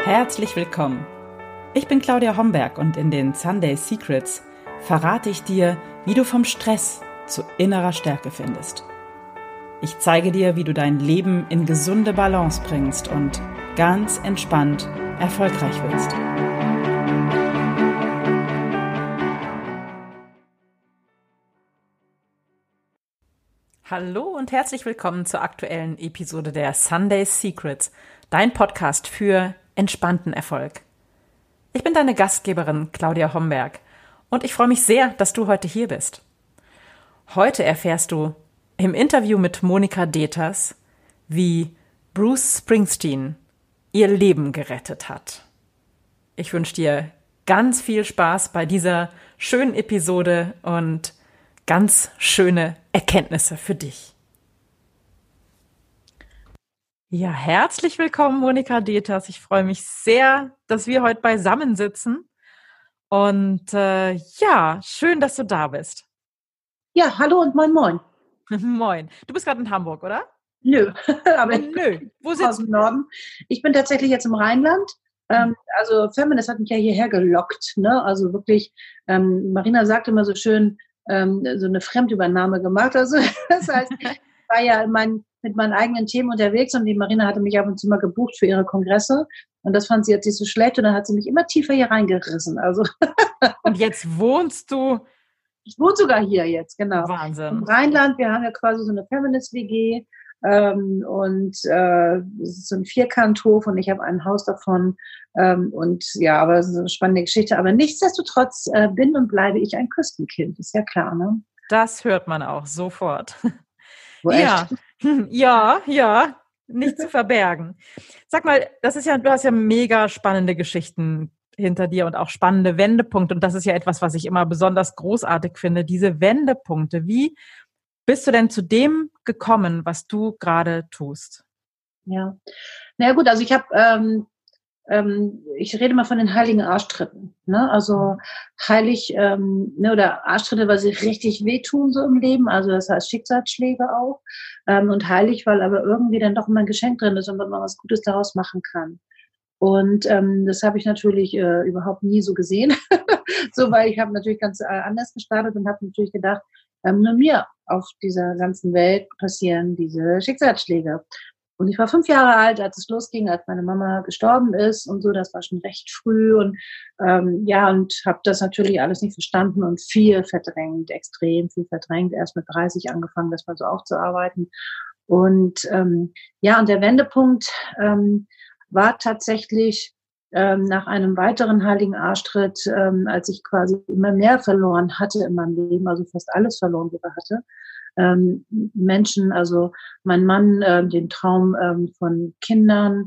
Herzlich willkommen. Ich bin Claudia Homberg und in den Sunday Secrets verrate ich dir, wie du vom Stress zu innerer Stärke findest. Ich zeige dir, wie du dein Leben in gesunde Balance bringst und ganz entspannt erfolgreich wirst. Hallo und herzlich willkommen zur aktuellen Episode der Sunday Secrets, dein Podcast für entspannten Erfolg. Ich bin deine Gastgeberin Claudia Homberg und ich freue mich sehr, dass du heute hier bist. Heute erfährst du im Interview mit Monika Deters, wie Bruce Springsteen ihr Leben gerettet hat. Ich wünsche dir ganz viel Spaß bei dieser schönen Episode und ganz schöne Erkenntnisse für dich. Ja, herzlich willkommen, Monika Deters. Ich freue mich sehr, dass wir heute beisammen sitzen. Und schön, dass du da bist. Ja, hallo und moin, moin. Moin. Du bist gerade in Hamburg, oder? Nö, aber ich Nö. Wo bin sitzt aus dem Norden. Ich bin tatsächlich jetzt im Rheinland. Also Feminist hat mich ja hierher gelockt. Ne? Also wirklich, Marina sagt immer so schön, so eine Fremdübernahme gemacht. Also das heißt, ich war ja mit meinen eigenen Themen unterwegs und die Marina hatte mich ab und zu mal gebucht für ihre Kongresse. Und das fand sie jetzt nicht so schlecht und dann hat sie mich immer tiefer hier reingerissen. Also Und jetzt wohnst du? Ich wohne sogar hier jetzt, genau. Wahnsinn. Im Rheinland, wir haben ja quasi so eine Feminist-WG es ist so ein Vierkanthof und ich habe ein Haus davon aber das ist eine spannende Geschichte. Aber nichtsdestotrotz bin und bleibe ich ein Küstenkind, ist ja klar, ne? Das hört man auch sofort. Wo Ja, echt? ja, nicht zu verbergen. Sag mal, du hast ja mega spannende Geschichten hinter dir und auch spannende Wendepunkte. Und das ist ja etwas, was ich immer besonders großartig finde, diese Wendepunkte. Wie bist du denn zu dem gekommen, was du gerade tust? Ja, naja gut, also ich rede mal von den heiligen Arschtritten. Ne? Also heilig, oder Arschtritte, weil sie richtig wehtun so im Leben, also das heißt Schicksalsschläge auch. Und heilig, weil aber irgendwie dann doch immer ein Geschenk drin ist und man was Gutes daraus machen kann. Und das habe ich natürlich überhaupt nie so gesehen. So, weil ich habe natürlich ganz anders gestartet und habe natürlich gedacht, nur mir auf dieser ganzen Welt passieren diese Schicksalsschläge. Und ich war 5 Jahre alt, als es losging, als meine Mama gestorben ist und so. Das war schon recht früh und und habe das natürlich alles nicht verstanden und viel verdrängt, extrem viel verdrängt. Erst mit 30 angefangen, das mal so aufzuarbeiten. Und und der Wendepunkt war tatsächlich nach einem weiteren heiligen Arschtritt, als ich quasi immer mehr verloren hatte in meinem Leben, also fast alles verloren sogar hatte. Menschen, also mein Mann, den Traum von Kindern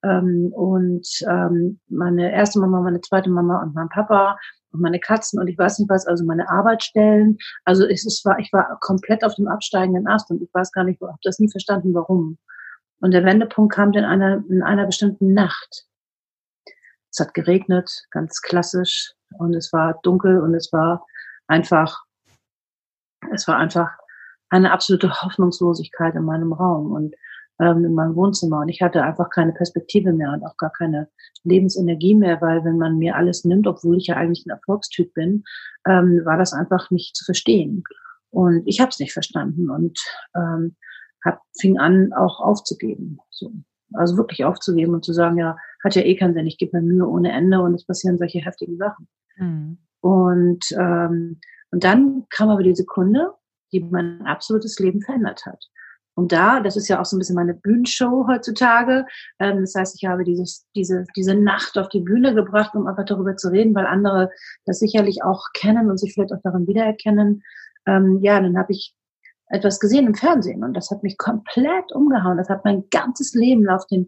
meine erste Mama, meine zweite Mama und mein Papa und meine Katzen und ich weiß nicht was, also meine Arbeitsstellen. Also ich war komplett auf dem absteigenden Ast und ich weiß gar nicht, habe das nie verstanden, warum. Und der Wendepunkt kam in einer bestimmten Nacht. Es hat geregnet, ganz klassisch, und es war dunkel und es war einfach eine absolute Hoffnungslosigkeit in meinem Raum und in meinem Wohnzimmer. Und ich hatte einfach keine Perspektive mehr und auch gar keine Lebensenergie mehr, weil wenn man mir alles nimmt, obwohl ich ja eigentlich ein Erfolgstyp bin, war das einfach nicht zu verstehen. Und ich habe es nicht verstanden und fing an, auch aufzugeben. So. Also wirklich aufzugeben und zu sagen, ja, hat ja eh keinen Sinn, ich gebe mir Mühe ohne Ende und es passieren solche heftigen Sachen. Mhm. Und dann kam aber die Sekunde, die mein absolutes Leben verändert hat. Und das ist ja auch so ein bisschen meine Bühnenshow heutzutage. Das heißt, ich habe diese Nacht auf die Bühne gebracht, um einfach darüber zu reden, weil andere das sicherlich auch kennen und sich vielleicht auch darin wiedererkennen. Dann habe ich etwas gesehen im Fernsehen und das hat mich komplett umgehauen. Das hat mein ganzes Leben auf den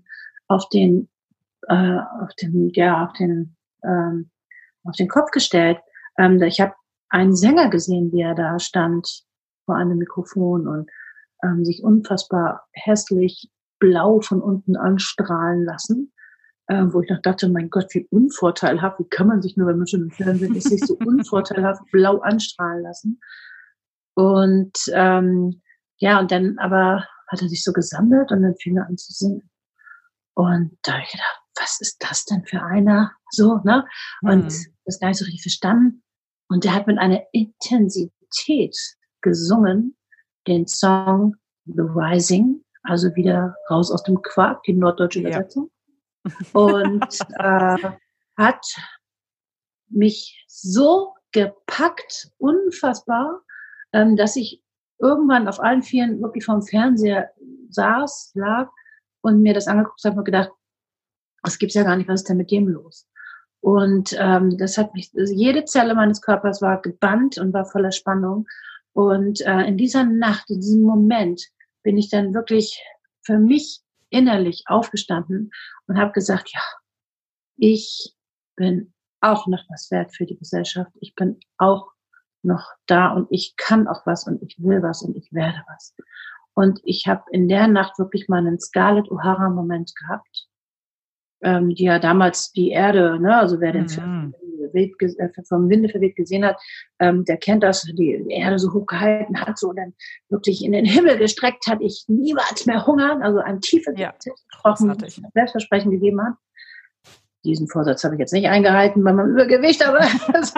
Kopf gestellt. Ich habe einen Sänger gesehen, wie er da stand vor einem Mikrofon und sich unfassbar hässlich blau von unten anstrahlen lassen, wo ich noch dachte, mein Gott, wie unvorteilhaft, wie kann man sich nur, wenn man schon im Fernsehen ist, sich so unvorteilhaft blau anstrahlen lassen. Und und dann aber hat er sich so gesammelt und dann fing er an zu singen. Und da habe ich gedacht, was ist das denn für einer? So, ne? Und das gar nicht so richtig verstanden. Und der hat mit einer Intensität gesungen, den Song The Rising, also wieder raus aus dem Quark, die norddeutsche Übersetzung. Und hat mich so gepackt, unfassbar, dass ich irgendwann auf allen Vieren wirklich vorm Fernseher lag und mir das angeguckt habe und gedacht, das gibt's ja gar nicht, was ist denn mit dem los? Und das hat mich, also jede Zelle meines Körpers war gebannt und war voller Spannung. Und in dieser Nacht, in diesem Moment, bin ich dann wirklich für mich innerlich aufgestanden und habe gesagt, ja, ich bin auch noch was wert für die Gesellschaft. Ich bin auch noch da und ich kann auch was und ich will was und ich werde was. Und ich habe in der Nacht wirklich mal einen Scarlett O'Hara-Moment gehabt, die ja damals die Erde, ne, also wer den vom Winde verweht gesehen hat, der kennt das, die Erde so hoch gehalten hat, so und dann wirklich in den Himmel gestreckt hat, ich niemals mehr hungern, also ein tiefes Selbstversprechen gegeben hat. Diesen Vorsatz habe ich jetzt nicht eingehalten bei meinem Übergewicht, aber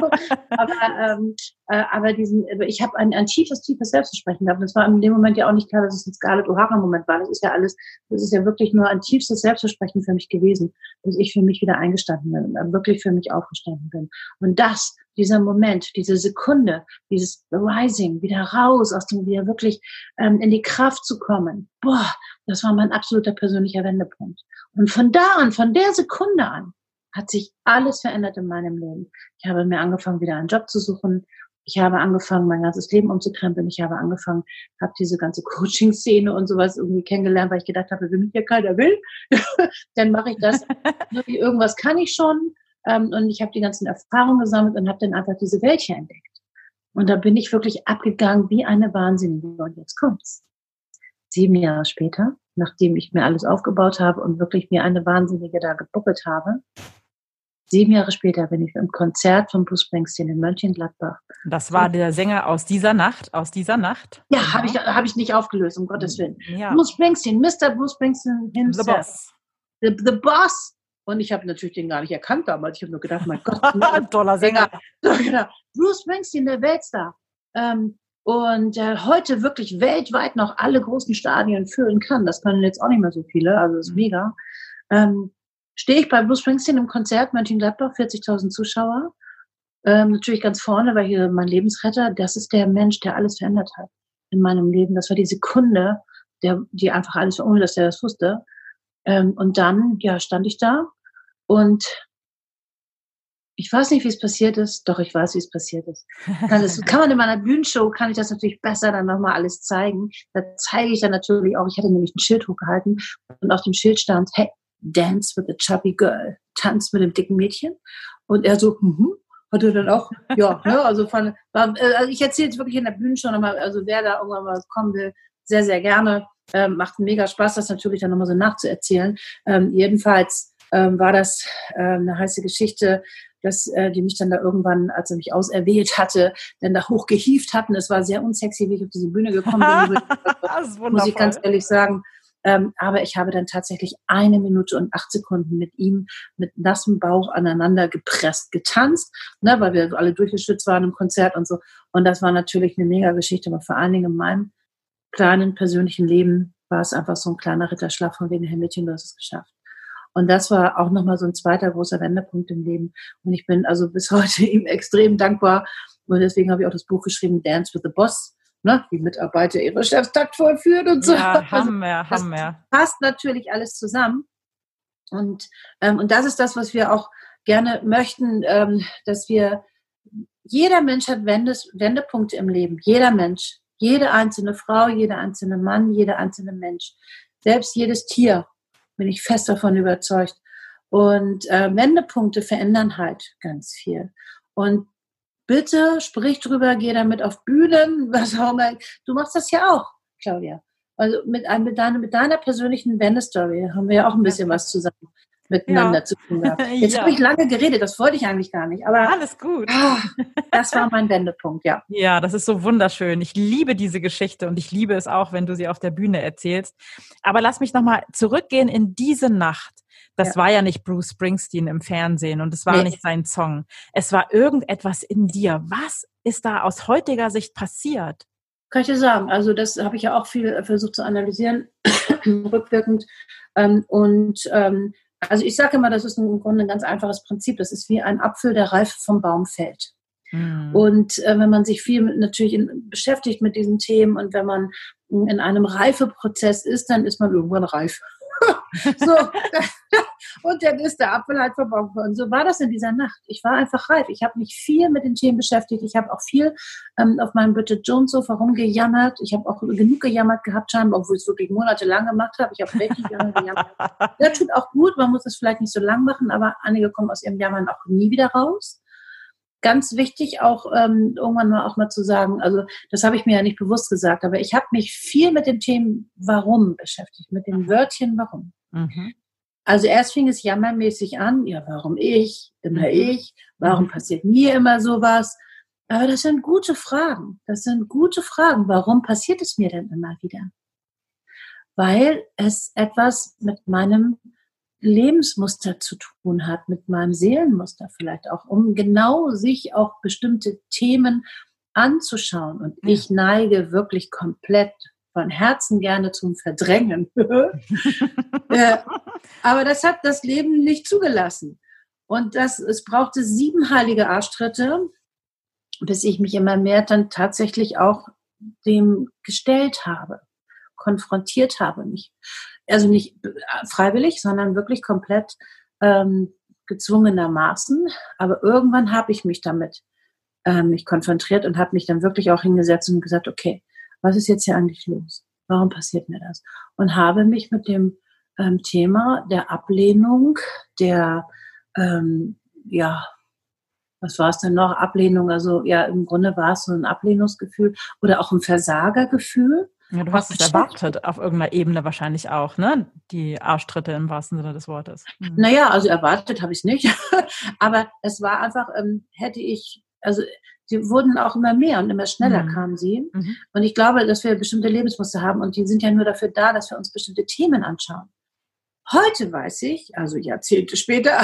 ich habe ein tiefes Selbstversprechen gehabt. Und es war in dem Moment ja auch nicht klar, dass es ein Scarlett O'Hara-Moment war. Das ist ja wirklich nur ein tiefstes Selbstversprechen für mich gewesen, dass ich für mich wieder eingestanden bin und wirklich für mich aufgestanden bin. Und dieser Moment, diese Sekunde, dieses Rising, wieder raus aus dem, wieder wirklich in die Kraft zu kommen, das war mein absoluter persönlicher Wendepunkt. Und von da an, von der Sekunde an, hat sich alles verändert in meinem Leben. Ich habe mir angefangen, wieder einen Job zu suchen. Ich habe angefangen, mein ganzes Leben umzukrempeln. Ich habe angefangen, habe diese ganze Coaching-Szene und sowas irgendwie kennengelernt, weil ich gedacht habe, wenn mich hier keiner will, dann mache ich das. Irgendwas kann ich schon. Und ich habe die ganzen Erfahrungen gesammelt und habe dann einfach diese Welt hier entdeckt. Und da bin ich wirklich abgegangen wie eine Wahnsinnige. Und jetzt kommt's. 7 Jahre später, nachdem ich mir alles aufgebaut habe und wirklich mir eine Wahnsinnige da gebuckelt habe, 7 Jahre später bin ich im Konzert von Bruce Springsteen in Mönchengladbach. Das war der Sänger aus dieser Nacht? Ja, genau. Habe ich nicht aufgelöst, um Gottes Willen. Ja. Bruce Springsteen, Mr. Bruce Springsteen himself. The Boss. The Boss. Und ich habe natürlich den gar nicht erkannt damals. Ich habe nur gedacht, mein Gott. Toller Sänger. Bruce Springsteen, der Weltstar. Und heute wirklich weltweit noch alle großen Stadien füllen kann. Das können jetzt auch nicht mehr so viele, also das ist mega. Stehe ich bei Bruce Springsteen im Konzert, Mönchengladbach, 40.000 Zuschauer. Natürlich ganz vorne, weil hier mein Lebensretter, das ist der Mensch, der alles verändert hat in meinem Leben. Das war die Sekunde, die einfach alles, ohne dass der das wusste. Und dann, stand ich da und ich weiß nicht, wie es passiert ist. Doch, ich weiß, wie es passiert ist. Kann man in meiner Bühnenshow, kann ich das natürlich besser dann nochmal alles zeigen. Da zeige ich dann natürlich auch, ich hatte nämlich ein Schild hochgehalten und auf dem Schild stand, hey, dance with a chubby girl. Tanz mit dem dicken Mädchen. Und er so, hatte dann auch, also ich erzähle jetzt wirklich in der Bühnenshow nochmal, also wer da irgendwann mal kommen will, sehr, sehr gerne. Macht mega Spaß, das natürlich dann nochmal so nachzuerzählen. Jedenfalls war das eine heiße Geschichte, dass die mich dann da irgendwann, als er mich auserwählt hatte, dann da hochgehievt hatten. Es war sehr unsexy, wie ich auf diese Bühne gekommen bin. Das ist wundervoll. Muss ich ganz ehrlich sagen. Aber ich habe dann tatsächlich 1 Minute und 8 Sekunden mit ihm mit nassem Bauch aneinander gepresst, getanzt, ne, weil wir alle durchgeschwitzt waren im Konzert und so. Und das war natürlich eine mega Geschichte, aber vor allen Dingen in meinem kleinen persönlichen Leben war es einfach so ein kleiner Ritterschlag von wegen, Herr Mädchen, du hast es geschafft. Und das war auch nochmal so ein zweiter großer Wendepunkt im Leben. Und ich bin also bis heute ihm extrem dankbar. Und deswegen habe ich auch das Buch geschrieben, Dance with the Boss, ne? Wie Mitarbeiter ihre Chefs taktvoll führen und so. Ja, Hammer. Das passt natürlich alles zusammen. Und das ist das, was wir auch gerne möchten, dass jeder Mensch hat Wendepunkte im Leben. Jeder Mensch. Jede einzelne Frau, jeder einzelne Mann, jeder einzelne Mensch. Selbst jedes Tier. Bin ich fest davon überzeugt. Und Wendepunkte verändern halt ganz viel. Und bitte sprich drüber, geh damit auf Bühnen, was auch immer. Du machst das ja auch, Claudia. Also mit deiner persönlichen Wendestory haben wir ja auch ein bisschen was zusammen miteinander zu tun gehabt. Jetzt habe ich lange geredet, das wollte ich eigentlich gar nicht. Aber alles gut. Das war mein Wendepunkt, ja. Ja, das ist so wunderschön. Ich liebe diese Geschichte und ich liebe es auch, wenn du sie auf der Bühne erzählst. Aber lass mich nochmal zurückgehen in diese Nacht. Das war ja nicht Bruce Springsteen im Fernsehen und es war nicht sein Song. Es war irgendetwas in dir. Was ist da aus heutiger Sicht passiert? Kann ich dir sagen. Also das habe ich ja auch viel versucht zu analysieren, rückwirkend. Also ich sage immer, das ist im Grunde ein ganz einfaches Prinzip. Das ist wie ein Apfel, der reif vom Baum fällt. Und wenn man sich viel natürlich beschäftigt mit diesen Themen und wenn man in einem Reifeprozess ist, dann ist man irgendwann reif. So, und dann ist der Apfel halt verbaut worden. So war das in dieser Nacht. Ich war einfach reif. Ich habe mich viel mit den Themen beschäftigt. Ich habe auch viel auf meinem Bridget Jones Sofa rumgejammert. Ich habe auch genug gejammert gehabt, scheinbar, obwohl ich es wirklich monatelang gemacht habe. Ich habe richtig lange gejammert. Das tut auch gut. Man muss es vielleicht nicht so lang machen, aber einige kommen aus ihrem Jammern auch nie wieder raus. Ganz wichtig auch irgendwann mal zu sagen, also das habe ich mir ja nicht bewusst gesagt, aber ich habe mich viel mit dem Thema Warum beschäftigt, mit dem Wörtchen Warum. Also erst fing es jammermäßig an, ja, warum ich, immer ich, warum passiert mir immer sowas? Aber das sind gute Fragen, Warum passiert es mir denn immer wieder? Weil es etwas mit meinem Lebensmuster zu tun hat, mit meinem Seelenmuster vielleicht auch, um genau sich auch bestimmte Themen anzuschauen. Und ich neige wirklich komplett von Herzen gerne zum Verdrängen. Aber das hat das Leben nicht zugelassen. Und es brauchte 7 heilige Arschtritte, bis ich mich immer mehr dann tatsächlich auch dem gestellt habe, konfrontiert habe. Also nicht freiwillig, sondern wirklich komplett gezwungenermaßen. Aber irgendwann habe ich mich damit mich konfrontiert und habe mich dann wirklich auch hingesetzt und gesagt, okay, was ist jetzt hier eigentlich los? Warum passiert mir das? Und habe mich mit dem Thema der Ablehnung, was war es denn noch? Ablehnung, also ja, im Grunde war es so ein Ablehnungsgefühl oder auch ein Versagergefühl. Ja, du hast es erwartet, auf irgendeiner Ebene wahrscheinlich auch, ne? Die Arschtritte im wahrsten Sinne des Wortes. Naja, also erwartet habe ich es nicht. Aber es war einfach, sie wurden auch immer mehr und immer schneller kamen sie. Und ich glaube, dass wir bestimmte Lebensmuster haben und die sind ja nur dafür da, dass wir uns bestimmte Themen anschauen. Heute weiß ich, also Jahrzehnte später,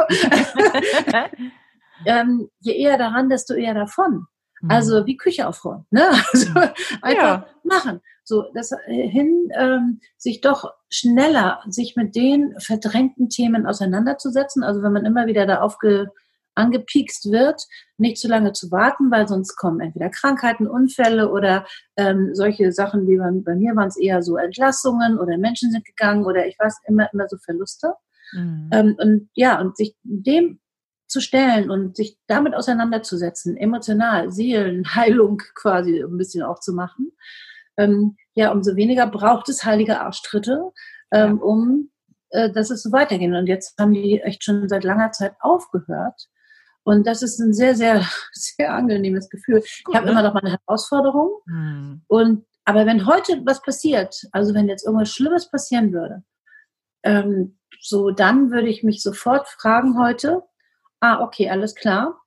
je eher daran, desto eher davon. Also wie Küche aufräumen, ne? Also einfach machen. So, sich doch schneller sich mit den verdrängten Themen auseinanderzusetzen. Also wenn man immer wieder da angepiekst wird, nicht zu lange zu warten, weil sonst kommen entweder Krankheiten, Unfälle oder solche Sachen, wie bei mir waren es eher so Entlassungen oder Menschen sind gegangen oder ich weiß, immer so Verluste. Und sich dem zu stellen und sich damit auseinanderzusetzen, emotional, Seelenheilung quasi ein bisschen auch zu machen, umso weniger braucht es heilige Arschtritte, dass es so weitergeht. Und jetzt haben die echt schon seit langer Zeit aufgehört. Und das ist ein sehr, sehr, sehr angenehmes Gefühl. Gut, ich habe immer noch mal eine Herausforderung. Aber wenn heute was passiert, also wenn jetzt irgendwas Schlimmes passieren würde, dann würde ich mich sofort fragen heute, okay, alles klar.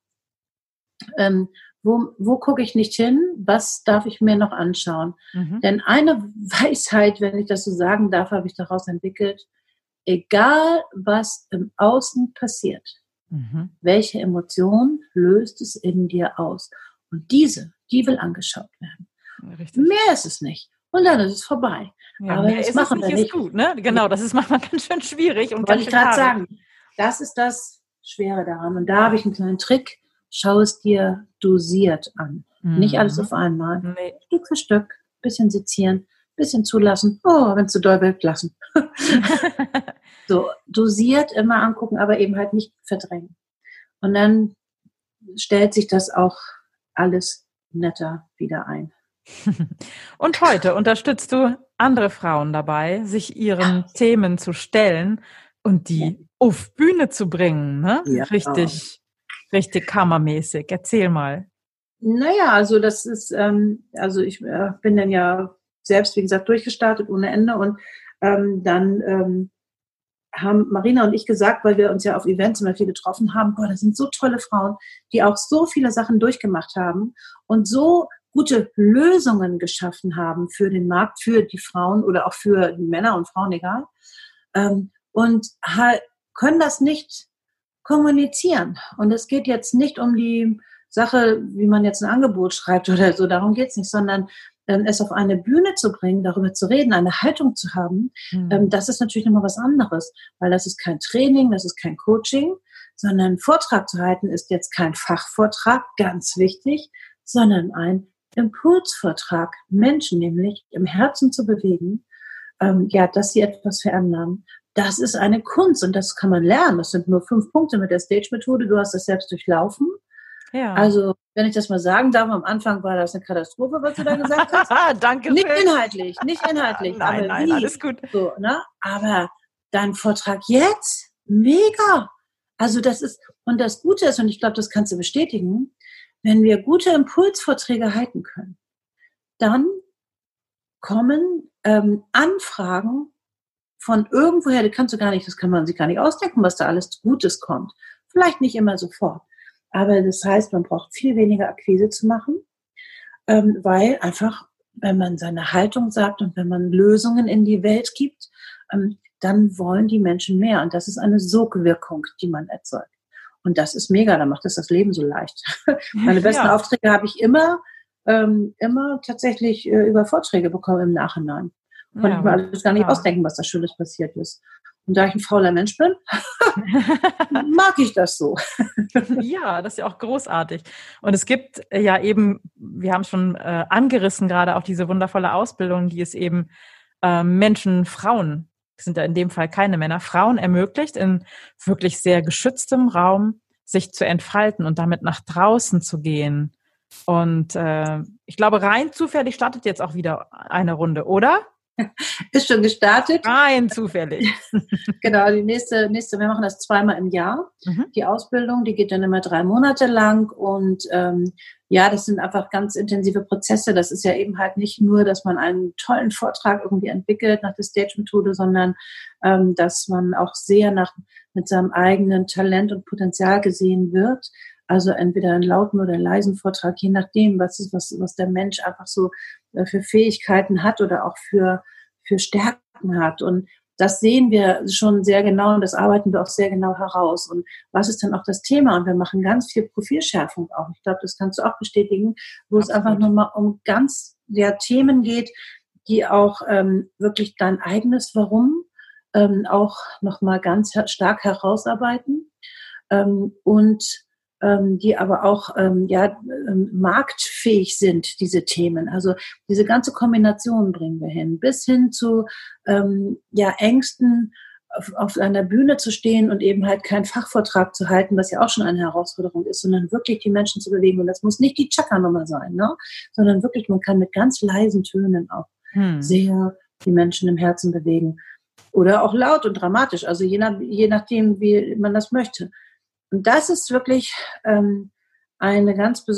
Wo gucke ich nicht hin? Was darf ich mir noch anschauen? Denn eine Weisheit, wenn ich das so sagen darf, habe ich daraus entwickelt. Egal, was im Außen passiert, welche Emotion löst es in dir aus? Und die will angeschaut werden. Richtig. Mehr ist es nicht. Und dann ist es vorbei. Ja, aber das machen wir nicht. Ist gut, ne? Genau, das ist manchmal ganz schön schwierig. Und wollte ich gerade sagen, das ist das Schwere daran. Und da habe ich einen kleinen Trick. Schau es dir dosiert an. Nicht alles auf einmal. Nee. Stück für Stück. Bisschen sezieren, bisschen zulassen. Oh, wenn es zu doll wird, lassen. So, dosiert immer angucken, aber eben halt nicht verdrängen. Und dann stellt sich das auch alles netter wieder ein. Und heute unterstützt du andere Frauen dabei, sich ihren Themen zu stellen und die auf Bühne zu bringen, ne? Ja. Richtig kammermäßig. Erzähl mal. Naja, also das ist, ich bin dann ja selbst, wie gesagt, durchgestartet ohne Ende und dann haben Marina und ich gesagt, weil wir uns ja auf Events immer viel getroffen haben, boah, das sind so tolle Frauen, die auch so viele Sachen durchgemacht haben und so gute Lösungen geschaffen haben für den Markt, für die Frauen oder auch für die Männer und Frauen, egal. Und können das nicht kommunizieren. Und es geht jetzt nicht um die Sache, wie man jetzt ein Angebot schreibt oder so, darum geht's nicht, sondern es auf eine Bühne zu bringen, darüber zu reden, eine Haltung zu haben, das ist natürlich nochmal was anderes, weil das ist kein Training, das ist kein Coaching, sondern einen Vortrag zu halten ist jetzt kein Fachvortrag, ganz wichtig, sondern ein Impulsvortrag, Menschen nämlich im Herzen zu bewegen, dass sie etwas verändern. Das ist eine Kunst und das kann man lernen. Das sind nur 5 Punkte mit der Stage-Methode. Du hast das selbst durchlaufen. Ja. Also, wenn ich das mal sagen darf, am Anfang war das eine Katastrophe, was du da gesagt hast. Danke. Nicht inhaltlich. Nein, alles gut. So, ne? Aber dein Vortrag jetzt, mega. Also das ist, und das Gute ist, und ich glaube, das kannst du bestätigen, wenn wir gute Impulsvorträge halten können, dann kommen Anfragen von irgendwoher, das kann man sich gar nicht ausdenken, was da alles Gutes kommt. Vielleicht nicht immer sofort. Aber das heißt, man braucht viel weniger Akquise zu machen, weil einfach, wenn man seine Haltung sagt und wenn man Lösungen in die Welt gibt, dann wollen die Menschen mehr. Und das ist eine Sogwirkung, die man erzeugt. Und das ist mega, da macht das Leben so leicht. Meine besten Aufträge habe ich immer tatsächlich über Vorträge bekommen im Nachhinein. Konnte ich mir alles gar nicht ausdenken, was da Schönes passiert ist. Und da ich ein fauler Mensch bin, mag ich das so. Ja, das ist ja auch großartig. Und es gibt ja eben, wir haben schon angerissen gerade auch diese wundervolle Ausbildung, die es eben Menschen, Frauen, das sind ja in dem Fall keine Männer, Frauen ermöglicht, in wirklich sehr geschütztem Raum sich zu entfalten und damit nach draußen zu gehen. Und ich glaube, rein zufällig startet jetzt auch wieder eine Runde, oder? Ist schon gestartet. Rein zufällig. Genau, die nächste, wir machen das 2-mal im Jahr. Die Ausbildung, die geht dann immer 3 Monate lang und das sind einfach ganz intensive Prozesse. Das ist ja eben halt nicht nur, dass man einen tollen Vortrag irgendwie entwickelt nach der Stage-Methode, sondern dass man auch sehr mit seinem eigenen Talent und Potenzial gesehen wird. Also entweder einen lauten oder einen leisen Vortrag, je nachdem, was der Mensch einfach so für Fähigkeiten hat oder auch für Stärken hat. Und das sehen wir schon sehr genau und das arbeiten wir auch sehr genau heraus. Und was ist dann auch das Thema? Und wir machen ganz viel Profilschärfung auch. Ich glaube, das kannst du auch bestätigen, wo es einfach nochmal um ganz Themen geht, die auch wirklich dein eigenes Warum auch nochmal ganz stark herausarbeiten und die aber auch marktfähig sind, diese Themen. Also diese ganze Kombination bringen wir hin, bis hin zu Ängsten, auf einer Bühne zu stehen und eben halt keinen Fachvortrag zu halten, was ja auch schon eine Herausforderung ist, sondern wirklich die Menschen zu bewegen. Und das muss nicht die Chakra-Nummer sein, ne? Sondern wirklich, man kann mit ganz leisen Tönen auch sehr die Menschen im Herzen bewegen. Oder auch laut und dramatisch, also je nachdem, wie man das möchte. Und das ist wirklich eine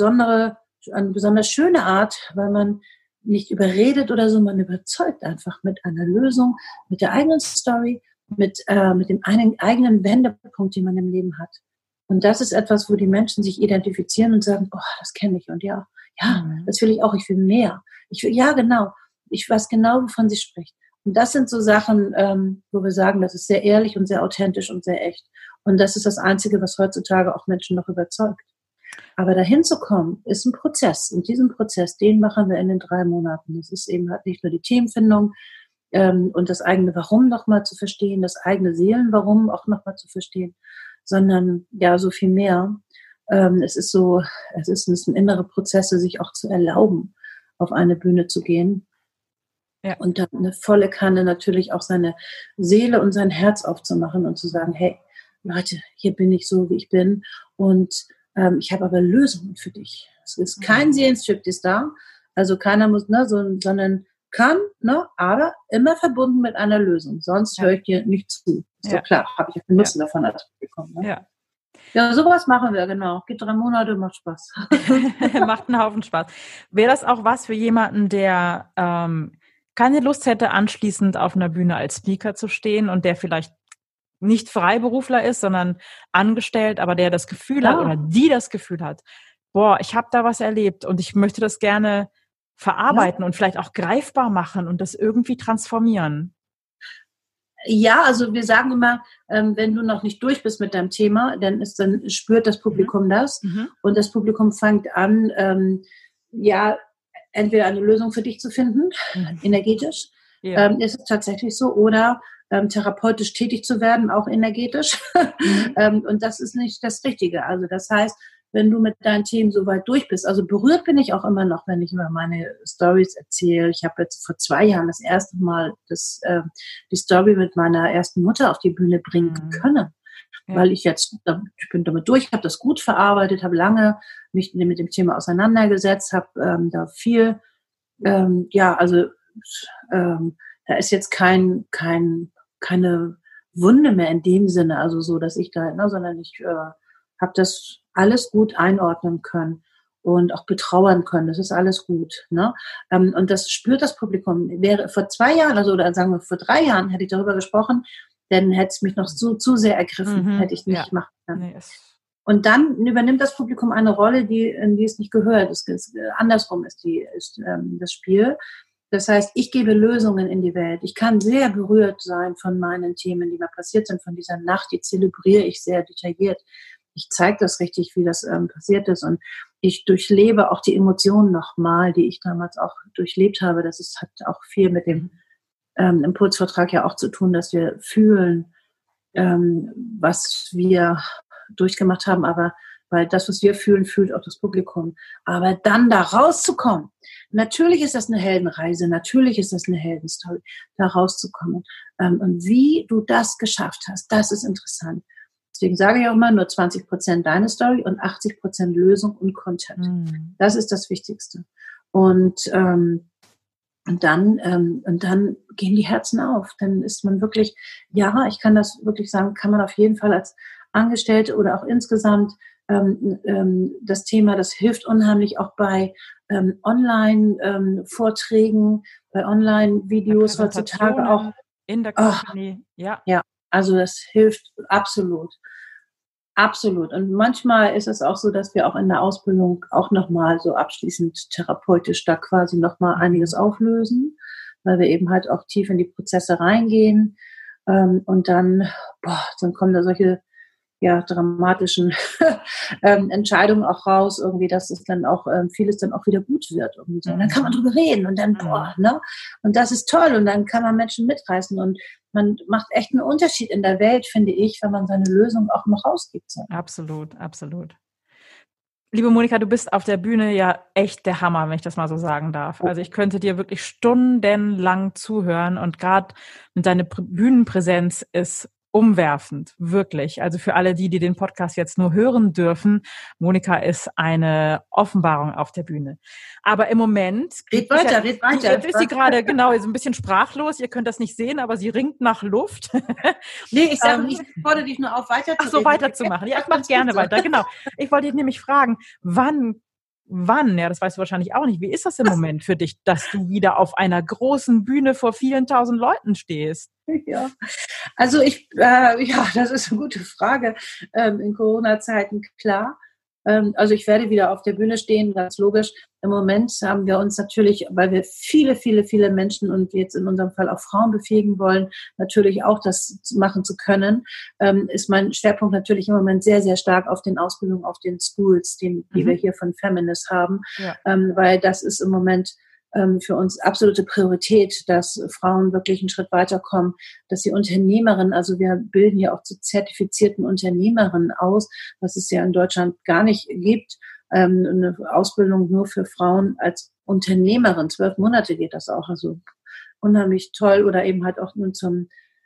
besonders schöne Art, weil man nicht überredet oder so, man überzeugt einfach mit einer Lösung, mit der eigenen Story, mit dem eigenen Wendepunkt, den man im Leben hat. Und das ist etwas, wo die Menschen sich identifizieren und sagen, oh, das kenne ich und das will ich auch, ich will mehr. Genau, ich weiß genau, wovon sie spricht. Und das sind so Sachen, wo wir sagen, das ist sehr ehrlich und sehr authentisch und sehr echt. Und das ist das Einzige, was heutzutage auch Menschen noch überzeugt. Aber dahin zu kommen, ist ein Prozess. Und diesen Prozess, den machen wir in den 3 Monaten. Das ist eben halt nicht nur die Themenfindung und das eigene Warum nochmal zu verstehen, das eigene Seelenwarum auch nochmal zu verstehen, sondern so viel mehr. Es sind innere Prozesse, sich auch zu erlauben, auf eine Bühne zu gehen. Ja. Und dann eine volle Kanne natürlich auch seine Seele und sein Herz aufzumachen und zu sagen, hey, Leute, hier bin ich so, wie ich bin und ich habe aber Lösungen für dich. Es ist kein Seelenstriptease da, also keiner muss, sondern kann, aber immer verbunden mit einer Lösung. Sonst höre ich dir nicht zu. Ist doch klar, habe ich ja den Nutzen davon bekommen. Ne? Ja, sowas machen wir, genau. Geht 3 Monate, macht Spaß. Macht einen Haufen Spaß. Wäre das auch was für jemanden, der keine Lust hätte, anschließend auf einer Bühne als Speaker zu stehen und der vielleicht nicht Freiberufler ist, sondern angestellt, aber der das Gefühl hat oder die das Gefühl hat, ich habe da was erlebt und ich möchte das gerne verarbeiten und vielleicht auch greifbar machen und das irgendwie transformieren? Ja, also wir sagen immer, wenn du noch nicht durch bist mit deinem Thema, dann spürt das Publikum das und das Publikum fängt an, ja, entweder eine Lösung für dich zu finden, energetisch, ist es tatsächlich so, oder therapeutisch tätig zu werden, auch energetisch. Und das ist nicht das Richtige. Also das heißt, wenn du mit deinen Themen so weit durch bist, also berührt bin ich auch immer noch, wenn ich über meine Stories erzähle. Ich habe jetzt vor 2 Jahren das erste Mal die Story mit meiner ersten Mutter auf die Bühne bringen können, weil ich bin damit durch, habe das gut verarbeitet, habe lange mich mit dem Thema auseinandergesetzt, habe da viel, da ist jetzt keine Wunde mehr in dem Sinne, also so, dass ich da, sondern ich habe das alles gut einordnen können und auch betrauern können. Das ist alles gut. Ne? Und das spürt das Publikum. Wäre vor 2 Jahren, also oder sagen wir vor 3 Jahren, hätte ich darüber gesprochen, dann hätte es mich noch zu sehr ergriffen, hätte ich nicht machen können. Nee, und dann übernimmt das Publikum eine Rolle, in die es nicht gehört. Andersrum ist das Spiel. Das heißt, ich gebe Lösungen in die Welt. Ich kann sehr berührt sein von meinen Themen, die mir passiert sind, von dieser Nacht, die zelebriere ich sehr detailliert. Ich zeige das richtig, wie das passiert ist, und ich durchlebe auch die Emotionen nochmal, die ich damals auch durchlebt habe. Hat auch viel mit dem Impulsvortrag ja auch zu tun, dass wir fühlen, was wir durchgemacht haben, aber weil das, was wir fühlen, fühlt auch das Publikum. Aber dann da rauszukommen, natürlich ist das eine Heldenreise, natürlich ist das eine Heldenstory, da rauszukommen. Und wie du das geschafft hast, das ist interessant. Deswegen sage ich auch immer, nur 20% deine Story und 80% Lösung und Content. Das ist das Wichtigste. Und dann gehen die Herzen auf. Dann ist man wirklich, ja, ich kann das wirklich sagen, kann man auf jeden Fall als Angestellte oder auch insgesamt das Thema, das hilft unheimlich auch bei Online-Vorträgen, bei Online-Videos heutzutage auch. In der Company, ja. Also das hilft absolut. Absolut. Und manchmal ist es auch so, dass wir auch in der Ausbildung auch nochmal so abschließend therapeutisch da quasi nochmal einiges auflösen, weil wir eben halt auch tief in die Prozesse reingehen. Und dann kommen da solche dramatischen Entscheidungen auch raus, irgendwie, dass es dann auch vieles dann auch wieder gut wird. Irgendwie so. Und dann kann man drüber reden und dann, und das ist toll, und dann kann man Menschen mitreißen und man macht echt einen Unterschied in der Welt, finde ich, wenn man seine Lösung auch noch rausgibt. So. Absolut, absolut. Liebe Monika, du bist auf der Bühne ja echt der Hammer, wenn ich das mal so sagen darf. Also ich könnte dir wirklich stundenlang zuhören, und gerade mit deiner Bühnenpräsenz ist umwerfend, wirklich. Also für alle die den Podcast jetzt nur hören dürfen, Monika ist eine Offenbarung auf der Bühne. Aber im Moment... Red weiter. Jetzt ist sie gerade, so ein bisschen sprachlos. Ihr könnt das nicht sehen, aber sie ringt nach Luft. Nee, ich fordere dich nur auf, weiterzureden. Ach so, weiterzumachen. Ja, ich mache gerne weiter, genau. Ich wollte dich nämlich fragen, wann, ja, das weißt du wahrscheinlich auch nicht, wie ist das im Moment für dich, dass du wieder auf einer großen Bühne vor vielen tausend Leuten stehst? Ja, also das ist eine gute Frage. In Corona-Zeiten, klar. Also ich werde wieder auf der Bühne stehen, ganz logisch. Im Moment haben wir uns natürlich, weil wir viele, viele, viele Menschen und jetzt in unserem Fall auch Frauen befähigen wollen, natürlich auch das machen zu können, ist mein Schwerpunkt natürlich im Moment sehr, sehr stark auf den Ausbildungen, auf den Schools, die wir hier von Feminist haben, weil das ist im Moment für uns absolute Priorität, dass Frauen wirklich einen Schritt weiterkommen, dass sie Unternehmerinnen, also wir bilden ja auch zu zertifizierten Unternehmerinnen aus, was es ja in Deutschland gar nicht gibt, eine Ausbildung nur für Frauen als Unternehmerin, 12 Monate geht das auch, also unheimlich toll, oder eben halt auch nun zur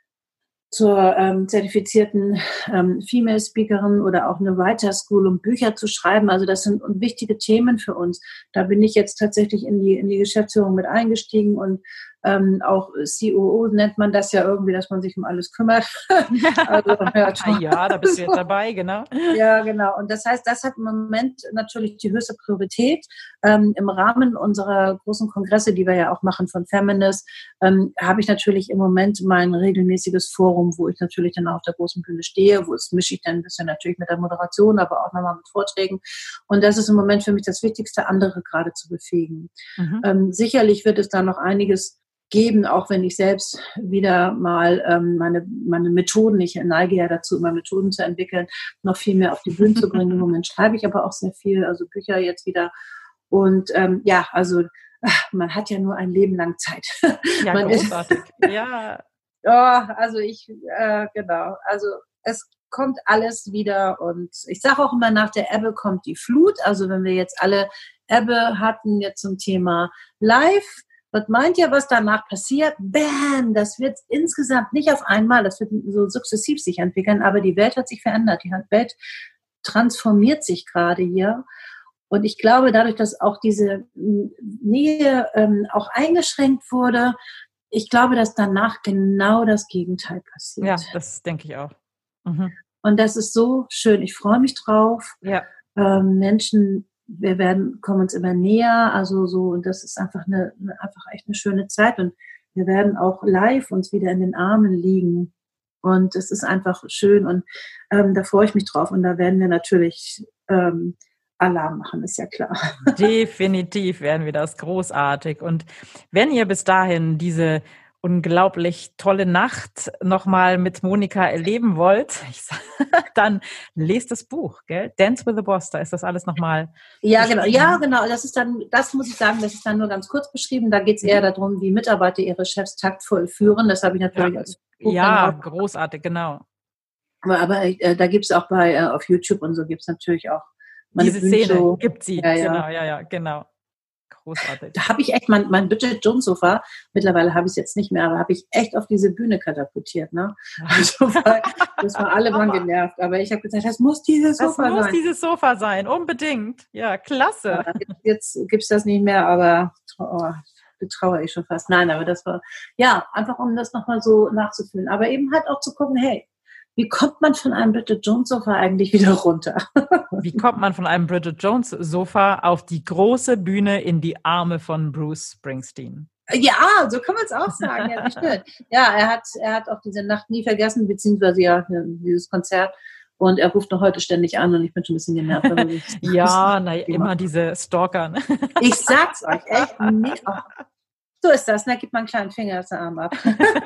zertifizierten Female Speakerin oder auch eine Writer School, um Bücher zu schreiben. Also das sind wichtige Themen für uns. Da bin ich jetzt tatsächlich in die Geschäftsführung mit eingestiegen, und auch COO nennt man das ja irgendwie, dass man sich um alles kümmert. Also, ja, da bist du jetzt dabei, genau. Ja, genau. Und das heißt, das hat im Moment natürlich die höchste Priorität. Im Rahmen unserer großen Kongresse, die wir ja auch machen von Feminist, habe ich natürlich im Moment mein regelmäßiges Forum, wo ich natürlich dann auf der großen Bühne stehe, mische ich dann ein bisschen natürlich mit der Moderation, aber auch nochmal mit Vorträgen. Und das ist im Moment für mich das Wichtigste, andere gerade zu befähigen. Sicherlich wird es da noch einiges geben, auch wenn ich selbst wieder mal meine Methoden, ich neige ja dazu, immer Methoden zu entwickeln, noch viel mehr auf die Bühne zu bringen. Im Moment schreibe ich aber auch sehr viel, also Bücher jetzt wieder. Und also man hat ja nur ein Leben lang Zeit. Ja, man großartig. Ja. Also genau. Also es kommt alles wieder und ich sage auch immer, nach der Ebbe kommt die Flut. Also wenn wir jetzt alle Ebbe hatten, jetzt zum Thema Live, was meint ihr, was danach passiert? Bam! Das wird insgesamt nicht auf einmal, das wird so sukzessiv sich entwickeln, aber die Welt hat sich verändert. Die Welt transformiert sich gerade hier. Und ich glaube, dadurch, dass auch diese Nähe auch eingeschränkt wurde, ich glaube, dass danach genau das Gegenteil passiert. Ja, das denke ich auch. Mhm. Und das ist so schön. Ich freue mich drauf. Ja. Menschen, kommen uns immer näher. Also so, und das ist einfach einfach echt eine schöne Zeit. Und wir werden auch live uns wieder in den Armen liegen. Und es ist einfach schön. Und da freue ich mich drauf. Und da werden wir natürlich Alarm machen, ist ja klar. Definitiv werden wir das, großartig. Und wenn ihr bis dahin diese unglaublich tolle Nacht nochmal mit Monika erleben wollt, dann lest das Buch, gell? Dance with the Boss, da ist das alles nochmal. Ja, genau. Das muss ich sagen, das ist dann nur ganz kurz beschrieben. Da geht es eher darum, wie Mitarbeiter ihre Chefs taktvoll führen. Das habe ich natürlich als Buch. Ja, großartig, genau. Aber da gibt es auch auf YouTube und so gibt es natürlich auch diese Szene gibt sie. Ja. Genau. Großartig. Da habe ich echt mein Bridget Jones Sofa, mittlerweile habe ich es jetzt nicht mehr, aber habe ich echt auf diese Bühne katapultiert. Ne? Also, das war alle waren genervt. Aber ich habe gesagt, das muss dieses Sofa sein. Das muss dieses Sofa sein, unbedingt. Ja, klasse. Ja, jetzt gibt es das nicht mehr, aber betrauere ich schon fast. Nein, aber das war, ja, einfach um das nochmal so nachzufühlen. Aber eben halt auch zu gucken, hey, wie kommt man von einem Bridget Jones Sofa eigentlich wieder runter? Wie kommt man von einem Bridget Jones Sofa auf die große Bühne in die Arme von Bruce Springsteen? Ja, so kann man es auch sagen. Ja, schön. Ja, er hat auch diese Nacht nie vergessen, beziehungsweise ja, dieses Konzert. Und er ruft noch heute ständig an und ich bin schon ein bisschen genervt. Ja, immer diese Stalker. Ne? Ich sag's euch, echt. Nee, so ist das, ne? Gibt man einen kleinen Finger aus dem Arm ab.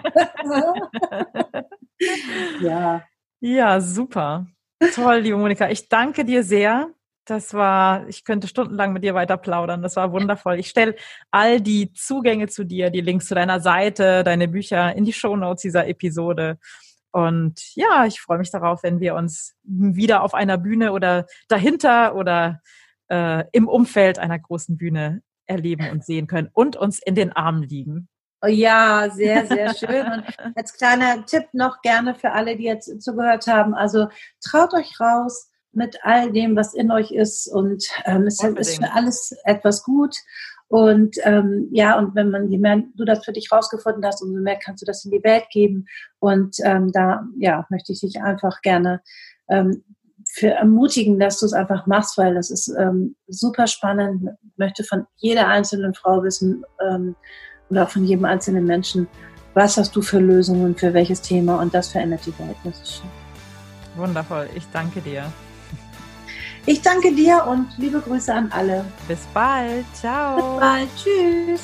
Ja, super. Toll, liebe Monika. Ich danke dir sehr. Ich könnte stundenlang mit dir weiter plaudern. Das war wundervoll. Ich stelle all die Zugänge zu dir, die Links zu deiner Seite, deine Bücher in die Shownotes dieser Episode. Und ja, ich freue mich darauf, wenn wir uns wieder auf einer Bühne oder dahinter oder im Umfeld einer großen Bühne erleben und sehen können und uns in den Armen liegen. Ja, sehr, sehr schön. Und als kleiner Tipp noch gerne für alle, die jetzt zugehört haben, also traut euch raus mit all dem, was in euch ist und es ist für alles etwas gut. Und und je mehr du das für dich rausgefunden hast, umso mehr kannst du das in die Welt geben. Und da möchte ich dich einfach gerne für ermutigen, dass du es einfach machst, weil das ist super spannend. Ich möchte von jeder einzelnen Frau wissen, oder auch von jedem einzelnen Menschen, was hast du für Lösungen, für welches Thema, und das verändert die Welt. Das ist schön. Wundervoll, ich danke dir. Ich danke dir und liebe Grüße an alle. Bis bald, ciao. Bis bald, tschüss.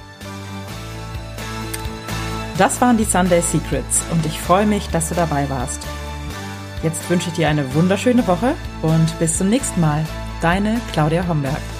Das waren die Sunday Secrets und ich freue mich, dass du dabei warst. Jetzt wünsche ich dir eine wunderschöne Woche und bis zum nächsten Mal. Deine Claudia Homberg.